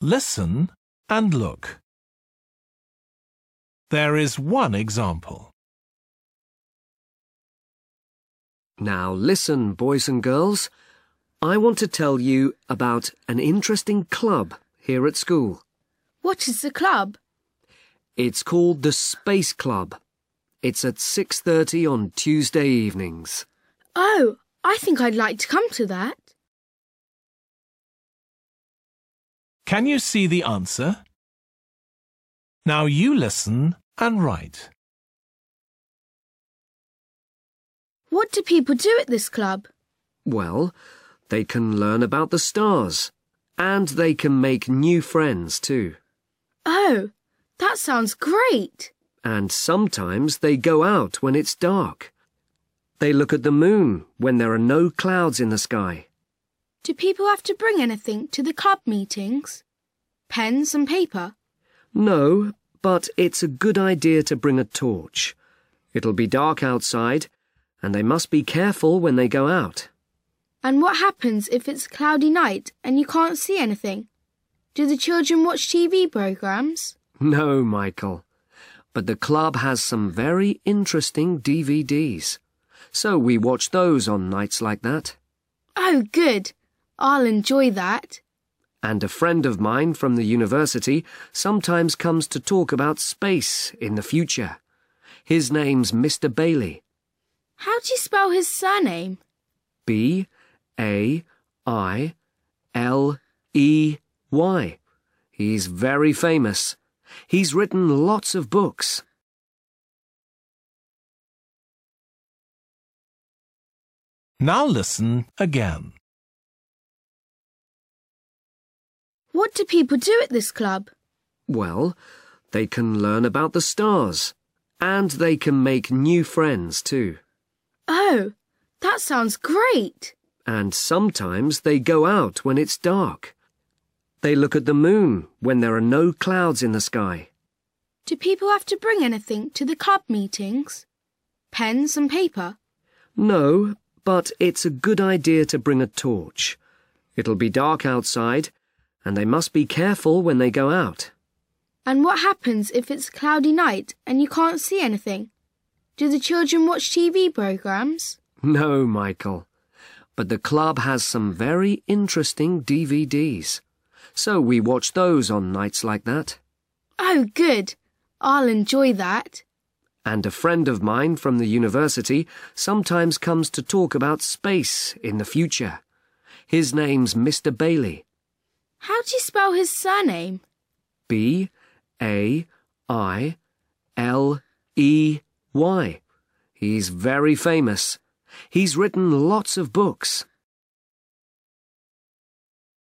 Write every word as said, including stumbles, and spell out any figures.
Listen and look. There is one example. Now listen, boys and girls. I want to tell you about an interesting club here at school. What is the club? It's called the Space Club. It's at six thirty on Tuesday evenings. Oh, I think I'd like to come to that. Can you see the answer? Now you listen and write. What do people do at this club? Well, they can learn about the stars, and they can make new friends too. Oh, that sounds great. And sometimes they go out when it's dark. They look at the moon when there are no clouds in the sky. Do people have to bring anything to the club meetings? Pens and paper? No, but it's a good idea to bring a torch. It'll be dark outside, and they must be careful when they go out. And what happens if it's a cloudy night and you can't see anything? Do the children watch T V programs? No, Michael. But the club has some very interesting D V Ds. So we watch those on nights like that. Oh, good. I'll enjoy that. And a friend of mine from the university sometimes comes to talk about space in the future. His name's Mister Bailey. How do you spell his surname? B A I L E Y. He's very famous. He's written lots of books. Now listen again. What do people do at this club? Well, they can learn about the stars, and they can make new friends too. Oh, that sounds great. And sometimes they go out when it's dark. They look at the moon when there are no clouds in the sky. Do people have to bring anything to the club meetings? Pens and paper? No, but it's a good idea to bring a torch. It'll be dark outside, and they must be careful when they go out. And what happens if it's a cloudy night and you can't see anything? Do the children watch T V programs? No, Michael. But the club has some very interesting D V Ds. So we watch those on nights like that. Oh, good. I'll enjoy that. And a friend of mine from the university sometimes comes to talk about space in the future. His name's Mister Bailey. How do you spell his surname? B A I L E Y. He's very famous. He's written lots of books.